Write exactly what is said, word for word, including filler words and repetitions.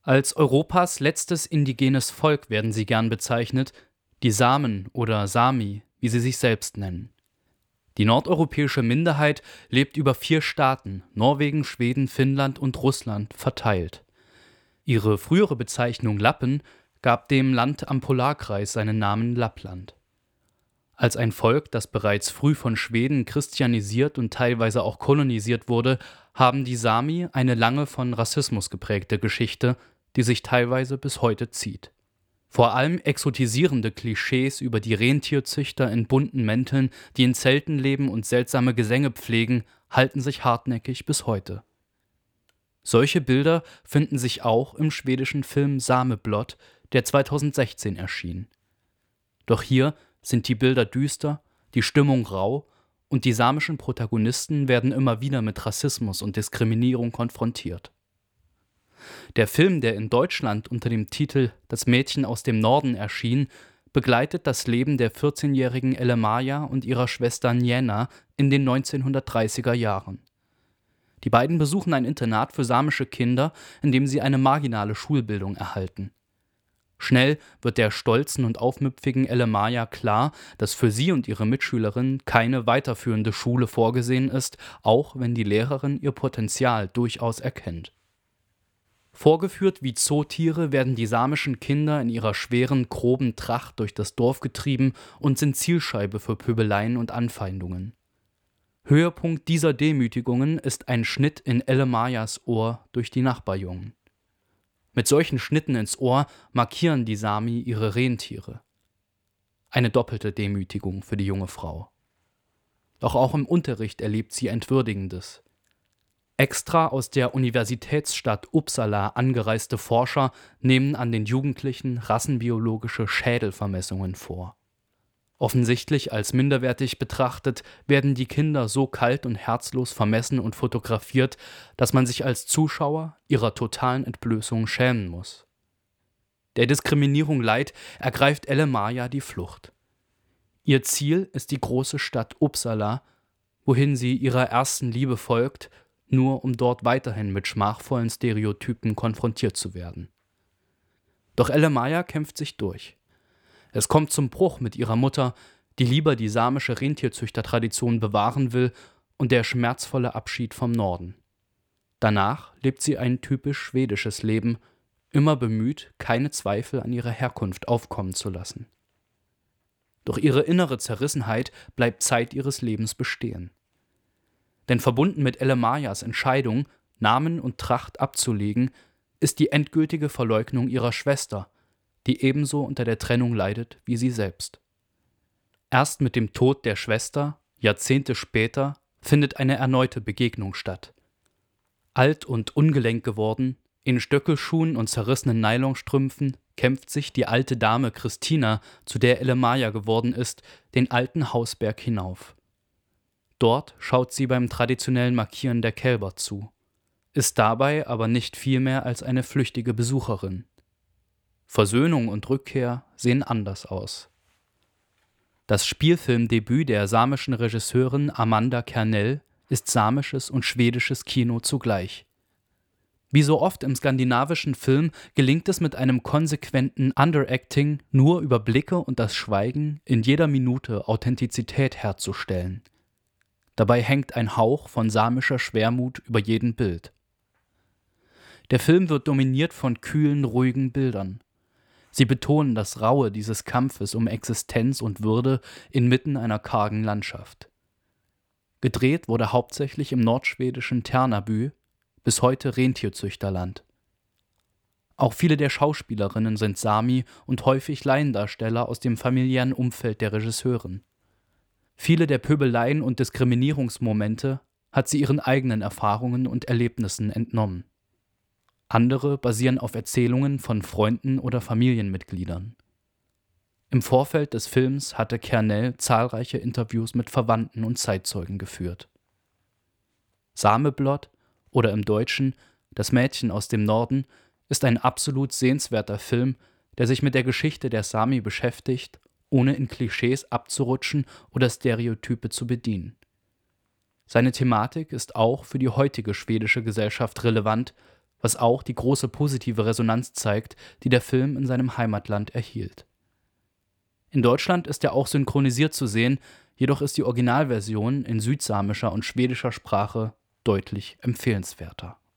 Als Europas letztes indigenes Volk werden sie gern bezeichnet, die Samen oder Sami, wie sie sich selbst nennen. Die nordeuropäische Minderheit lebt über vier Staaten, Norwegen, Schweden, Finnland und Russland, verteilt. Ihre frühere Bezeichnung Lappen gab dem Land am Polarkreis seinen Namen Lappland. Als ein Volk, das bereits früh von Schweden christianisiert und teilweise auch kolonisiert wurde, haben die Sami eine lange von Rassismus geprägte Geschichte, die sich teilweise bis heute zieht. Vor allem exotisierende Klischees über die Rentierzüchter in bunten Mänteln, die in Zelten leben und seltsame Gesänge pflegen, halten sich hartnäckig bis heute. Solche Bilder finden sich auch im schwedischen Film Sameblod, der zweitausendsechzehn erschien. Doch hier sind die Bilder düster, die Stimmung rau und die samischen Protagonisten werden immer wieder mit Rassismus und Diskriminierung konfrontiert. Der Film, der in Deutschland unter dem Titel Das Mädchen aus dem Norden erschien, begleitet das Leben der vierzehnjährigen Elemaja und ihrer Schwester Njena in den neunzehnhundertdreißiger Jahren. Die beiden besuchen ein Internat für samische Kinder, in dem sie eine marginale Schulbildung erhalten. Schnell wird der stolzen und aufmüpfigen Elemaja klar, dass für sie und ihre Mitschülerin keine weiterführende Schule vorgesehen ist, auch wenn die Lehrerin ihr Potenzial durchaus erkennt. Vorgeführt wie Zootiere werden die samischen Kinder in ihrer schweren, groben Tracht durch das Dorf getrieben und sind Zielscheibe für Pöbeleien und Anfeindungen. Höhepunkt dieser Demütigungen ist ein Schnitt in Elemajas Ohr durch die Nachbarjungen. Mit solchen Schnitten ins Ohr markieren die Sami ihre Rentiere. Eine doppelte Demütigung für die junge Frau. Doch auch im Unterricht erlebt sie Entwürdigendes. Extra aus der Universitätsstadt Uppsala angereiste Forscher nehmen an den Jugendlichen rassenbiologische Schädelvermessungen vor. Offensichtlich als minderwertig betrachtet, werden die Kinder so kalt und herzlos vermessen und fotografiert, dass man sich als Zuschauer ihrer totalen Entblößung schämen muss. Der Diskriminierung leid, ergreift Elemaja die Flucht. Ihr Ziel ist die große Stadt Uppsala, wohin sie ihrer ersten Liebe folgt, nur um dort weiterhin mit schmachvollen Stereotypen konfrontiert zu werden. Doch Elemaja kämpft sich durch. Es kommt zum Bruch mit ihrer Mutter, die lieber die samische Rentierzüchtertradition bewahren will, und der schmerzvolle Abschied vom Norden. Danach lebt sie ein typisch schwedisches Leben, immer bemüht, keine Zweifel an ihrer Herkunft aufkommen zu lassen. Doch ihre innere Zerrissenheit bleibt Zeit ihres Lebens bestehen. Denn verbunden mit Elemajas Entscheidung, Namen und Tracht abzulegen, ist die endgültige Verleugnung ihrer Schwester, die ebenso unter der Trennung leidet wie sie selbst. Erst mit dem Tod der Schwester, Jahrzehnte später, findet eine erneute Begegnung statt. Alt und ungelenk geworden, in Stöckelschuhen und zerrissenen Nylonstrümpfen, kämpft sich die alte Dame Christina, zu der Elemaja geworden ist, den alten Hausberg hinauf. Dort schaut sie beim traditionellen Markieren der Kälber zu, ist dabei aber nicht viel mehr als eine flüchtige Besucherin. Versöhnung und Rückkehr sehen anders aus. Das Spielfilmdebüt der samischen Regisseurin Amanda Kernell ist samisches und schwedisches Kino zugleich. Wie so oft im skandinavischen Film gelingt es mit einem konsequenten Underacting, nur über Blicke und das Schweigen in jeder Minute Authentizität herzustellen. Dabei hängt ein Hauch von samischer Schwermut über jedem Bild. Der Film wird dominiert von kühlen, ruhigen Bildern. Sie betonen das Raue dieses Kampfes um Existenz und Würde inmitten einer kargen Landschaft. Gedreht wurde hauptsächlich im nordschwedischen Tärnaby, bis heute Rentierzüchterland. Auch viele der Schauspielerinnen sind Sami und häufig Laiendarsteller aus dem familiären Umfeld der Regisseurin. Viele der Pöbeleien und Diskriminierungsmomente hat sie ihren eigenen Erfahrungen und Erlebnissen entnommen. Andere basieren auf Erzählungen von Freunden oder Familienmitgliedern. Im Vorfeld des Films hatte Kernell zahlreiche Interviews mit Verwandten und Zeitzeugen geführt. Sameblod oder im Deutschen Das Mädchen aus dem Norden ist ein absolut sehenswerter Film, der sich mit der Geschichte der Sami beschäftigt, ohne in Klischees abzurutschen oder Stereotype zu bedienen. Seine Thematik ist auch für die heutige schwedische Gesellschaft relevant, was auch die große positive Resonanz zeigt, die der Film in seinem Heimatland erhielt. In Deutschland ist er auch synchronisiert zu sehen, jedoch ist die Originalversion in südsamischer und schwedischer Sprache deutlich empfehlenswerter.